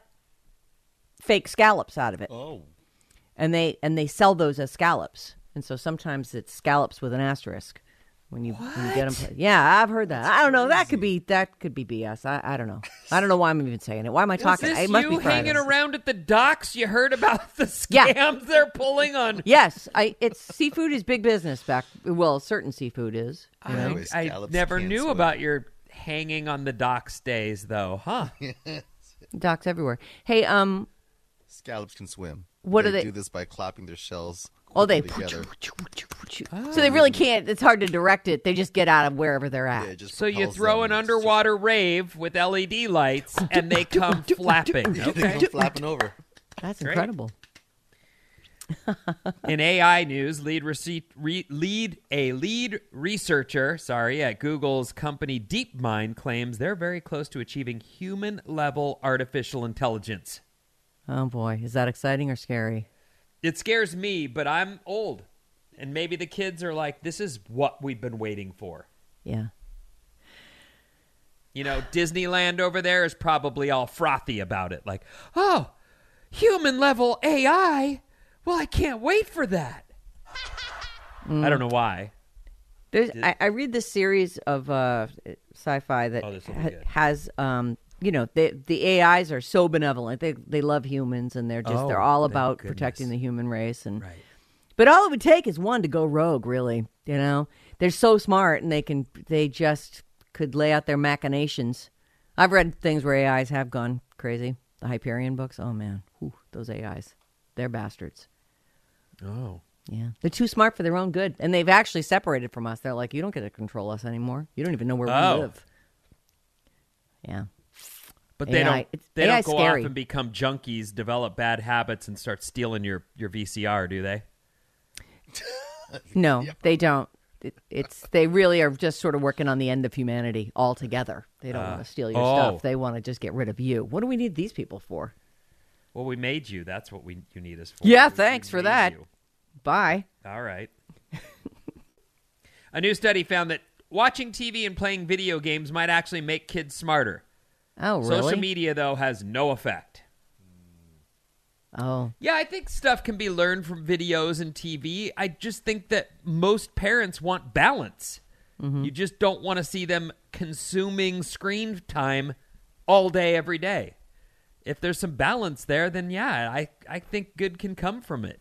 [SPEAKER 5] fake scallops out of it.
[SPEAKER 9] Oh.
[SPEAKER 5] And they and they sell those as scallops. And so sometimes it's scallops with an asterisk when you, when you get them. Yeah, I've heard that. I don't know. That could be that could be B S. I, I don't know. I don't know why I'm even saying it. Why am I talking?
[SPEAKER 7] Is this
[SPEAKER 5] it must
[SPEAKER 7] you
[SPEAKER 5] be
[SPEAKER 7] hanging
[SPEAKER 5] private.
[SPEAKER 7] around at the docks? You heard about the scams
[SPEAKER 5] Yeah.
[SPEAKER 7] they're pulling on?
[SPEAKER 5] Yes, I. It's seafood is big business back. Well, certain seafood is. you know?
[SPEAKER 9] Anyway,
[SPEAKER 7] I
[SPEAKER 9] scallops
[SPEAKER 7] never
[SPEAKER 9] can't
[SPEAKER 7] knew
[SPEAKER 9] swim.
[SPEAKER 7] about your hanging on the docks days, though, huh?
[SPEAKER 5] Docks everywhere. Hey, um,
[SPEAKER 9] Scallops can swim.
[SPEAKER 5] What
[SPEAKER 9] they
[SPEAKER 5] do they-
[SPEAKER 9] do this by clapping their shells
[SPEAKER 5] oh, they.
[SPEAKER 9] together.
[SPEAKER 5] So they really can't. It's hard to direct it. They just get out of wherever they're at.
[SPEAKER 9] Yeah, it just
[SPEAKER 7] So you
[SPEAKER 9] propels
[SPEAKER 7] throw
[SPEAKER 9] them
[SPEAKER 7] an
[SPEAKER 9] and
[SPEAKER 7] underwater rave with L E D lights, and they come flapping.
[SPEAKER 9] They
[SPEAKER 7] Okay.
[SPEAKER 9] come flapping over.
[SPEAKER 5] That's
[SPEAKER 7] Great.
[SPEAKER 5] incredible.
[SPEAKER 7] In A I news, lead receipt, re, lead a lead researcher, sorry, at Google's company DeepMind claims they're very close to achieving human-level artificial intelligence.
[SPEAKER 5] Oh boy, is that exciting or scary?
[SPEAKER 7] It scares me, but I'm old, and maybe the kids are like, "This is what we've been waiting for."
[SPEAKER 5] Yeah.
[SPEAKER 7] You know, Disneyland over there is probably all frothy about it, like, "Oh, human-level A I." Well, I can't wait for that. I don't know why.
[SPEAKER 5] There's, I, I read this series of uh, sci-fi that
[SPEAKER 7] Oh, this will be
[SPEAKER 5] ha-
[SPEAKER 7] good.
[SPEAKER 5] has, um, you know, they, the A Is are so benevolent. They they love humans, and they're just they're
[SPEAKER 7] Oh,
[SPEAKER 5] all
[SPEAKER 7] thank
[SPEAKER 5] about
[SPEAKER 7] goodness.
[SPEAKER 5] protecting the human race. And
[SPEAKER 7] Right.
[SPEAKER 5] but all it would take is one to go rogue. Really, you know, they're so smart, and they can they just could lay out their machinations. I've read things where A Is have gone crazy. The Hyperion books. Oh man, Whew, those A Is, they're bastards.
[SPEAKER 7] Oh.
[SPEAKER 5] Yeah. They're too smart for their own good. And they've actually separated from us. They're like, you don't get to control us anymore. You don't even know where
[SPEAKER 7] Oh.
[SPEAKER 5] we live. Yeah.
[SPEAKER 7] But they
[SPEAKER 5] A I
[SPEAKER 7] don't.
[SPEAKER 5] it's-
[SPEAKER 7] They
[SPEAKER 5] A I
[SPEAKER 7] don't
[SPEAKER 5] is
[SPEAKER 7] go
[SPEAKER 5] scary.
[SPEAKER 7] off and become junkies, develop bad habits, and start stealing your, your V C R, do they?
[SPEAKER 5] No, they don't. It, it's they really are just sort of working on the end of humanity altogether. They don't
[SPEAKER 7] Uh,
[SPEAKER 5] want to steal your
[SPEAKER 7] oh.
[SPEAKER 5] stuff. They want to just get rid of you. What do we need these people for?
[SPEAKER 7] Well, we made you. That's what we you need us for.
[SPEAKER 5] Yeah,
[SPEAKER 7] We-
[SPEAKER 5] thanks
[SPEAKER 7] we
[SPEAKER 5] for
[SPEAKER 7] made
[SPEAKER 5] that.
[SPEAKER 7] you.
[SPEAKER 5] Bye.
[SPEAKER 7] All right. A new study found that watching T V and playing video games might actually make kids smarter.
[SPEAKER 5] Oh, really?
[SPEAKER 7] Social media, though, has no effect.
[SPEAKER 5] Oh.
[SPEAKER 7] Yeah, I think stuff can be learned from videos and T V. I just think that most parents want balance.
[SPEAKER 5] Mm-hmm.
[SPEAKER 7] You just don't want to see them consuming screen time all day, every day. If there's some balance there, then yeah, I, I think good can come from it.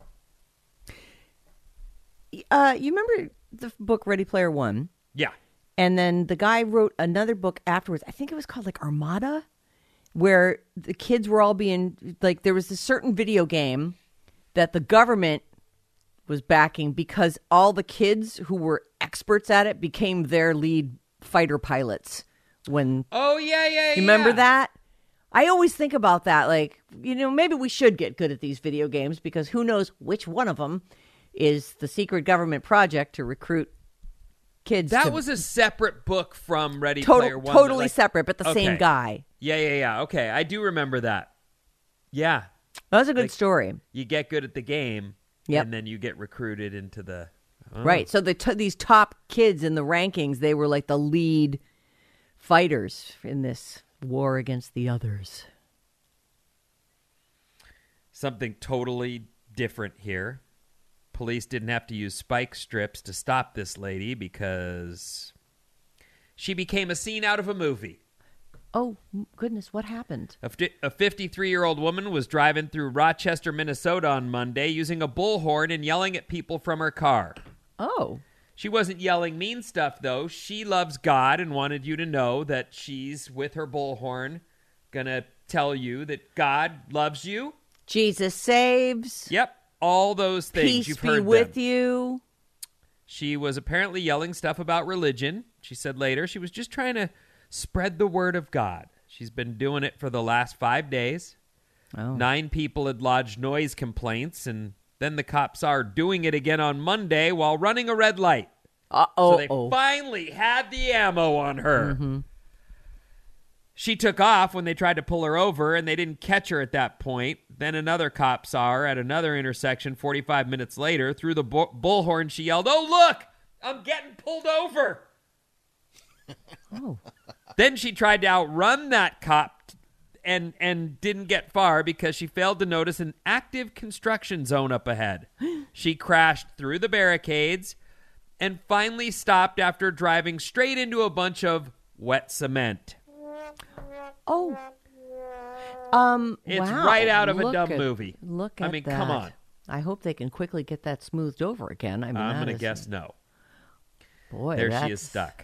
[SPEAKER 5] Uh, you remember the book Ready Player One?
[SPEAKER 7] Yeah.
[SPEAKER 5] And then the guy wrote another book afterwards. I think it was called like Armada, where the kids were all being like, there was this certain video game that the government was backing because all the kids who were experts at it became their lead fighter pilots. When
[SPEAKER 7] Oh, yeah, yeah,
[SPEAKER 5] you remember
[SPEAKER 7] yeah.
[SPEAKER 5] that? I always think about that. Like, you know, maybe we should get good at these video games because who knows which one of them is the secret government project to recruit kids.
[SPEAKER 7] That
[SPEAKER 5] to,
[SPEAKER 7] was a separate book from Ready
[SPEAKER 5] total,
[SPEAKER 7] Player One.
[SPEAKER 5] Totally
[SPEAKER 7] like,
[SPEAKER 5] separate, but the
[SPEAKER 7] okay.
[SPEAKER 5] same guy.
[SPEAKER 7] Yeah, yeah, yeah. Okay, I do remember that. Yeah.
[SPEAKER 5] That was a good
[SPEAKER 7] like,
[SPEAKER 5] story.
[SPEAKER 7] You get good at the game,
[SPEAKER 5] yep.
[SPEAKER 7] and then you get recruited into the... Oh.
[SPEAKER 5] Right, so the t- these top kids in the rankings, they were like the lead fighters in this war against the others.
[SPEAKER 7] Something totally different here. Police didn't have to use spike strips to stop this lady because she became a scene out of a movie.
[SPEAKER 5] Oh, goodness, what happened?
[SPEAKER 7] A fifty-three-year-old woman was driving through Rochester, Minnesota on Monday using a bullhorn and yelling at people from her car.
[SPEAKER 5] Oh.
[SPEAKER 7] She wasn't yelling mean stuff, though. She loves God and wanted you to know that she's, with her bullhorn, going to tell you that God loves you.
[SPEAKER 5] Jesus saves.
[SPEAKER 7] Yep, all those things.
[SPEAKER 5] Peace
[SPEAKER 7] You've
[SPEAKER 5] be
[SPEAKER 7] heard
[SPEAKER 5] with
[SPEAKER 7] them.
[SPEAKER 5] you.
[SPEAKER 7] She was apparently yelling stuff about religion. She said later she was just trying to spread the word of God. She's been doing it for the last five days.
[SPEAKER 5] Oh.
[SPEAKER 7] Nine people had lodged noise complaints, and then the cops are doing it again on Monday while running a red light.
[SPEAKER 5] Uh-oh.
[SPEAKER 7] So they finally had the ammo on her.
[SPEAKER 5] Mm-hmm.
[SPEAKER 7] She took off when they tried to pull her over, and they didn't catch her at that point. Then another cop saw her at another intersection forty-five minutes later. Through the bu- bullhorn, she yelled, "Oh, look! I'm getting pulled over!"
[SPEAKER 5] Oh.
[SPEAKER 7] Then she tried to outrun that cop and and didn't get far because she failed to notice an active construction zone up ahead. She crashed through the barricades and finally stopped after driving straight into a bunch of wet cement.
[SPEAKER 5] Oh. Um,
[SPEAKER 7] It's
[SPEAKER 5] wow.
[SPEAKER 7] right out of a
[SPEAKER 5] Look
[SPEAKER 7] dumb
[SPEAKER 5] at,
[SPEAKER 7] movie.
[SPEAKER 5] Look
[SPEAKER 7] I
[SPEAKER 5] at
[SPEAKER 7] mean,
[SPEAKER 5] that.
[SPEAKER 7] come on.
[SPEAKER 5] I hope they can quickly get that smoothed over again. I mean,
[SPEAKER 7] I'm
[SPEAKER 5] that
[SPEAKER 7] going to
[SPEAKER 5] is-
[SPEAKER 7] guess no.
[SPEAKER 5] Boy,
[SPEAKER 7] there
[SPEAKER 5] that's...
[SPEAKER 7] she is stuck.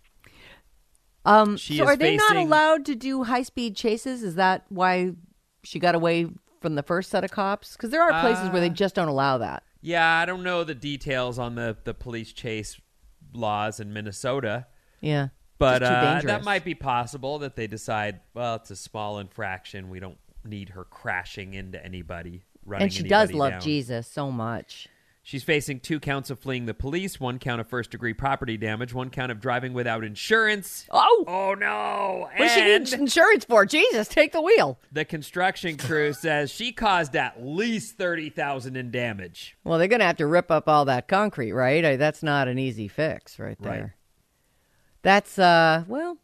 [SPEAKER 5] Um,
[SPEAKER 7] She
[SPEAKER 5] so
[SPEAKER 7] is
[SPEAKER 5] are they not
[SPEAKER 7] facing-
[SPEAKER 5] allowed to do high-speed chases? Is that why she got away from the first set of cops? Because there are places
[SPEAKER 7] Uh,
[SPEAKER 5] where they just don't allow that.
[SPEAKER 7] Yeah, I don't know the details on the, the police chase laws in Minnesota.
[SPEAKER 5] Yeah.
[SPEAKER 7] But
[SPEAKER 5] Just too
[SPEAKER 7] uh,
[SPEAKER 5] dangerous.
[SPEAKER 7] that might be possible that they decide, well, it's a small infraction. We don't need her crashing into anybody, running
[SPEAKER 5] And she does
[SPEAKER 7] anybody
[SPEAKER 5] love
[SPEAKER 7] down.
[SPEAKER 5] Jesus so much.
[SPEAKER 7] She's facing two counts of fleeing the police, one count of first-degree property damage, one count of driving without insurance.
[SPEAKER 5] Oh!
[SPEAKER 7] Oh, no!
[SPEAKER 5] What does she
[SPEAKER 7] And
[SPEAKER 5] need insurance for? Jesus, take the wheel.
[SPEAKER 7] the construction crew says she caused at least thirty thousand dollars in damage.
[SPEAKER 5] Well, they're going to have to rip up all that concrete, right? I, that's not an easy fix right there.
[SPEAKER 7] Right.
[SPEAKER 5] That's, uh, well,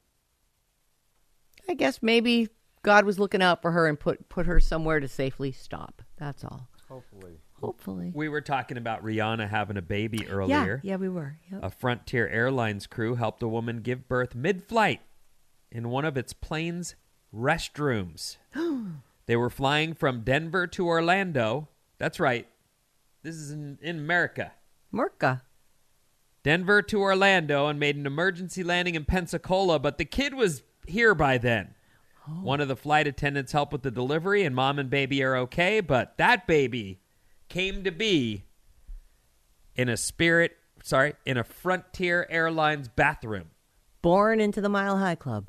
[SPEAKER 5] I guess maybe God was looking out for her and put, put her somewhere to safely stop. That's all.
[SPEAKER 9] Hopefully.
[SPEAKER 5] Hopefully.
[SPEAKER 7] We were talking about Rihanna having a baby
[SPEAKER 5] Yeah,
[SPEAKER 7] earlier.
[SPEAKER 5] yeah, we were. Yep.
[SPEAKER 7] A Frontier Airlines crew helped a woman give birth mid-flight in one of its plane's restrooms. They were flying from Denver to Orlando. That's right. This is in, in America.
[SPEAKER 5] Merca.
[SPEAKER 7] Denver to Orlando and made an emergency landing in Pensacola, but the kid was here by then.
[SPEAKER 5] Oh.
[SPEAKER 7] One of the flight attendants helped with the delivery, and mom and baby are okay, but that baby came to be in a Spirit, sorry, in a Frontier Airlines bathroom.
[SPEAKER 5] Born into the Mile High Club.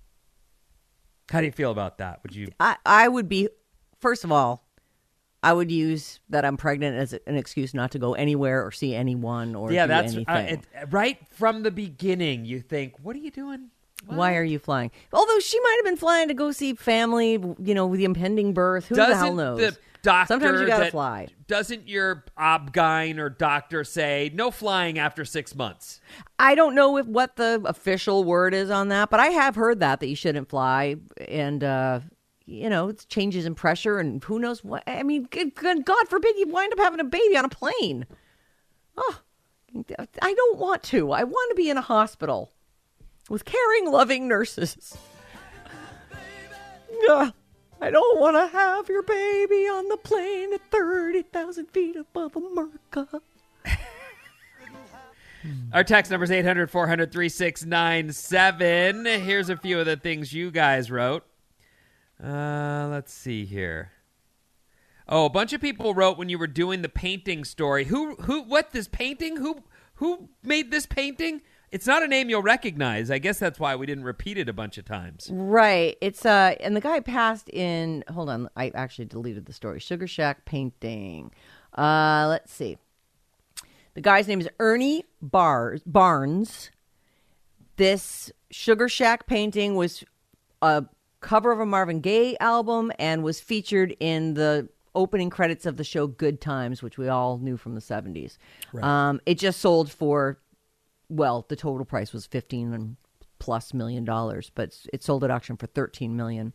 [SPEAKER 7] How do you feel about that? Would you?
[SPEAKER 5] I, I would be, first of all, I would use that I'm pregnant as an excuse not to go anywhere or see anyone or
[SPEAKER 7] yeah,
[SPEAKER 5] do
[SPEAKER 7] that's
[SPEAKER 5] anything.
[SPEAKER 7] uh, it, right from the beginning. You think, what are you doing? What?
[SPEAKER 5] Why are you flying? Although she might have been flying to go see family, you know, with the impending birth. Who
[SPEAKER 7] Doesn't
[SPEAKER 5] the hell knows?
[SPEAKER 7] the doctor
[SPEAKER 5] Sometimes you gotta
[SPEAKER 7] that-
[SPEAKER 5] fly.
[SPEAKER 7] Doesn't your obgyn or doctor say no flying after six months?
[SPEAKER 5] I don't know if what the official word is on that, but I have heard that, that you shouldn't fly. And, uh, you know, it's changes in pressure and who knows what. I mean, good, good, God forbid you wind up having a baby on a plane. Oh, I don't want to. I want to be in a hospital with caring, loving nurses. Ugh. I don't want to have your baby on the plane at thirty thousand feet above America.
[SPEAKER 7] Our text number is eight hundred, four hundred, three six nine seven. Here's a few of the things you guys wrote. Uh, let's see here. Oh, a bunch of people wrote when you were doing the painting story. Who, who, what, this painting? Who, who made this painting? It's not a name you'll recognize. I guess that's why we didn't repeat it a bunch of times.
[SPEAKER 5] Right. It's uh, and the guy passed in. Hold on, I actually deleted the story. Sugar Shack painting. Uh, let's see. The guy's name is Ernie Bar- Barnes. This Sugar Shack painting was a cover of a Marvin Gaye album and was featured in the opening credits of the show Good Times, which we all knew from the seventies.
[SPEAKER 13] Right.
[SPEAKER 5] Um, it just sold for, well, the total price was fifteen plus million dollars, but it sold at auction for thirteen million.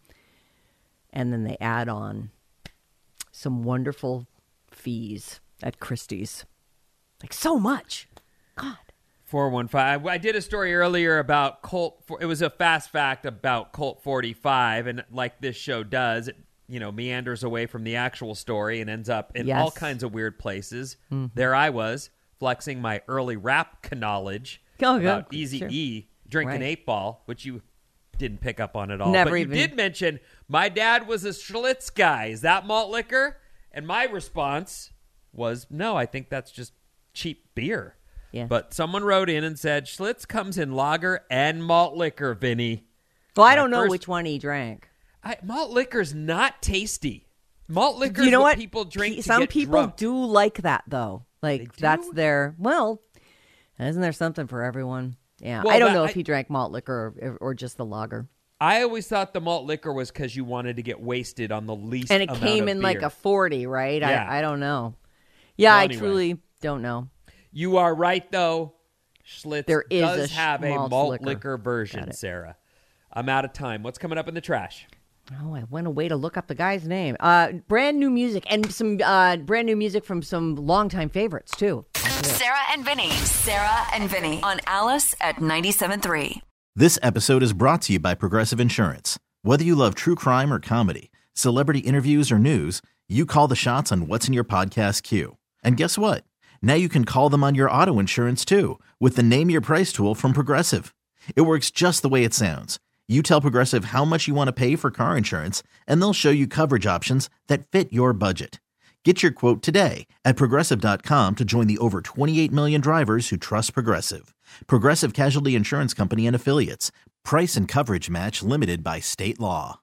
[SPEAKER 5] And then they add on some wonderful fees at Christie's. Like so much. God.
[SPEAKER 7] four one five. I did a story earlier about Colt. It was a fast fact about Colt forty-five, and like this show does, it, you know, meanders away from the actual story and ends up in
[SPEAKER 5] Yes.
[SPEAKER 7] all kinds of weird places.
[SPEAKER 5] Mhm.
[SPEAKER 7] There I was, flexing my early rap knowledge
[SPEAKER 5] Oh,
[SPEAKER 7] about
[SPEAKER 5] good.
[SPEAKER 7] Easy
[SPEAKER 5] Sure.
[SPEAKER 7] E drinking
[SPEAKER 5] Right.
[SPEAKER 7] eight ball, which you didn't pick up on at all.
[SPEAKER 5] Never
[SPEAKER 7] but
[SPEAKER 5] even-
[SPEAKER 7] you did mention my dad was a Schlitz guy. Is that malt liquor? And my response was, no, I think that's just cheap beer.
[SPEAKER 5] Yeah.
[SPEAKER 7] But someone wrote in and said, Schlitz comes in lager and malt liquor, Vinny.
[SPEAKER 5] Well, I
[SPEAKER 7] My
[SPEAKER 5] don't know
[SPEAKER 7] first-
[SPEAKER 5] which one he drank.
[SPEAKER 7] I, malt liquor's not tasty. Malt liquor
[SPEAKER 5] You know
[SPEAKER 7] is
[SPEAKER 5] what?
[SPEAKER 7] people drink
[SPEAKER 5] Pe-
[SPEAKER 7] to
[SPEAKER 5] Some
[SPEAKER 7] get
[SPEAKER 5] people
[SPEAKER 7] drunk.
[SPEAKER 5] do like that, though. Like, that's their, well, isn't there something for everyone? Yeah.
[SPEAKER 7] Well,
[SPEAKER 5] I don't
[SPEAKER 7] that-
[SPEAKER 5] know
[SPEAKER 7] I-
[SPEAKER 5] if he drank malt liquor or, or just the lager.
[SPEAKER 7] I always thought the malt liquor was because you wanted to get wasted on the least
[SPEAKER 5] And it
[SPEAKER 7] amount
[SPEAKER 5] came
[SPEAKER 7] of
[SPEAKER 5] in like
[SPEAKER 7] beer.
[SPEAKER 5] a forty, right?
[SPEAKER 7] Yeah.
[SPEAKER 5] I, I don't know. Yeah,
[SPEAKER 7] Well,
[SPEAKER 5] I
[SPEAKER 7] anyway.
[SPEAKER 5] truly don't know.
[SPEAKER 7] You are right, though. Schlitz
[SPEAKER 5] There is
[SPEAKER 7] does
[SPEAKER 5] a sh-
[SPEAKER 7] have a
[SPEAKER 5] malt
[SPEAKER 7] malt
[SPEAKER 5] liquor.
[SPEAKER 7] liquor,
[SPEAKER 5] Got
[SPEAKER 7] version,
[SPEAKER 5] it.
[SPEAKER 7] Sarah. I'm out of time. What's coming up in the trash?
[SPEAKER 5] Oh, I went away to look up the guy's name. Uh, brand new music and some uh, brand new music from some longtime favorites, too.
[SPEAKER 4] Sarah and Vinny. Sarah and Vinny on Alice at ninety-seven point three.
[SPEAKER 3] This episode is brought to you by Progressive Insurance. Whether you love true crime or comedy, celebrity interviews or news, you call the shots on what's in your podcast queue. And guess what? Now you can call them on your auto insurance too with the Name Your Price tool from Progressive. It works just the way it sounds. You tell Progressive how much you want to pay for car insurance, and they'll show you coverage options that fit your budget. Get your quote today at Progressive dot com to join the over twenty-eight million drivers who trust Progressive. Progressive Casualty Insurance Company and Affiliates. Price and coverage match limited by state law.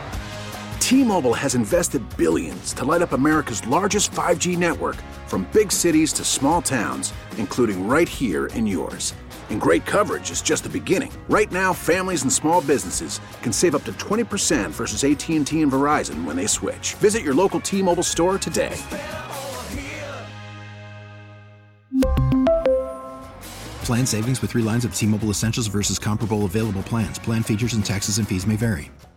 [SPEAKER 15] T-Mobile has invested billions to light up America's largest five G network, from big cities to small towns, including right here in yours. And great coverage is just the beginning. Right now, families and small businesses can save up to twenty percent versus A T and T and Verizon when they switch. Visit your local T-Mobile store today.
[SPEAKER 16] Plan savings with three lines of T-Mobile Essentials versus comparable available plans. Plan features and taxes and fees may vary.